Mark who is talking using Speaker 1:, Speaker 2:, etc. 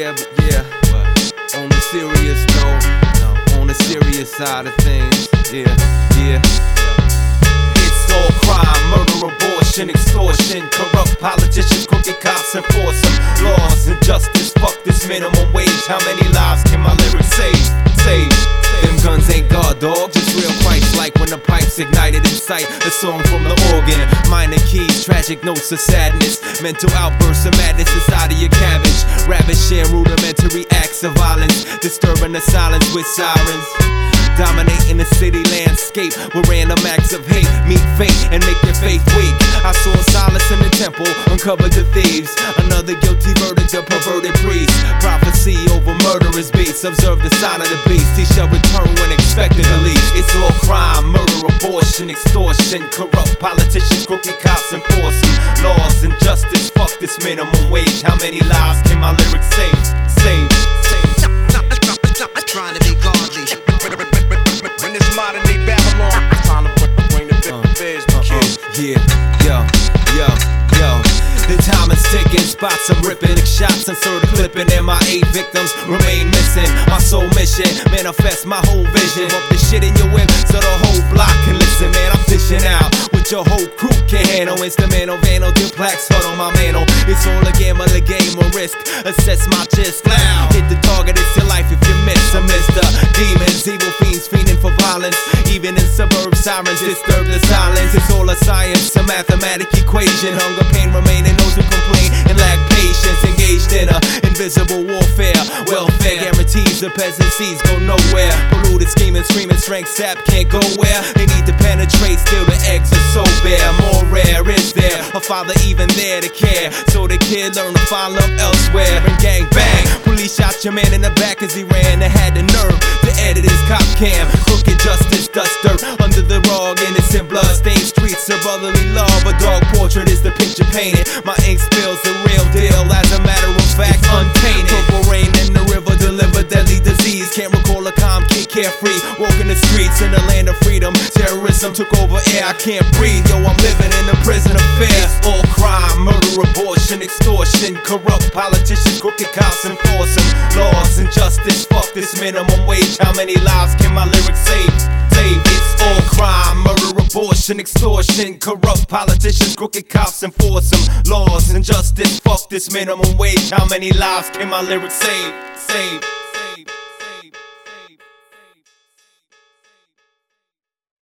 Speaker 1: On the serious note, on the serious side of things, it's all crime, murder, abortion, extortion, corrupt politicians, crooked cops, enforce them. Laws and justice, fuck this minimum wage. How many lives can my lyrics save? Them guns ain't God, dog, just real Christ-like when the pipe's ignited in sight. A song from the organ, minor keys, tragic notes of sadness, mental outbursts of madness inside of your cabbage, ravishing rudimentary acts of violence, disturbing the silence with sirens, dominating the city landscape with random acts of hate. Meet fate and make your faith weak. I saw silence in the temple, uncovered the thieves. Another guilty verdict, a perverted priest. Prophecy over murderous beasts. Observe the sign of the beast. He shall return when expected to leave. It's all crime, murder, abortion, extortion, corrupt politicians, crooked cops, enforce them. Laws and justice, fuck this minimum wage. How many lives can my lyrics save?
Speaker 2: Trying to be godly.
Speaker 3: When this modern day Babylon, it's time to bring the fizz, the kids.
Speaker 1: The time is ticking, spots I'm ripping, shots insert a clipping, and my 8 victims remain missing. My sole mission, manifest my whole vision. Up the shit in your whip so the whole block can listen, man. I'm dishing out what your whole crew can handle. Instrumental, vandal, till plaques hard on my mantle. It's all a gamble, a game of risk. Assess my chest loud. Hit the target, it's your life if you miss. I miss the demons, evil fiends fiending for violence. Even in suburbs, sirens disturb the silence. It's all a science, a mathematic equation. Hunger, pain remaining, those who complain and lack patience. Engaged in a invisible warfare. Welfare guarantees the peasant seeds go nowhere. Polluted, scheming, screaming, strength sap can't go where. They need to penetrate, still the eggs are so bare. More rare, is there a father even there to care? So the kid learn to find love elsewhere. And gang bang, police shot your man in the back as he ran and had the nerve to edit his cop cam. Crooked justice, dust dirt under the rug. Innocent blood stained streets of brotherly love. A dog portrait is the picture painted. My ink spills the real deal, as a matter of fact, untainted. Purple rain in the river deliver deadly disease. Can't recall a calm kid carefree, walking the streets in the land of freedom. Terrorism took over air, I can't breathe. Yo, I'm living in a prison affair. All crime, murder, abortion, extortion, corrupt politicians, crooked cops, enforce them. Laws and justice, fuck this minimum wage. How many lives can my lyrics save? It's all crime, murder, abortion, extortion, corrupt politicians, crooked cops, enforce them. Laws and justice, fuck this minimum wage. How many lives can my lyrics save?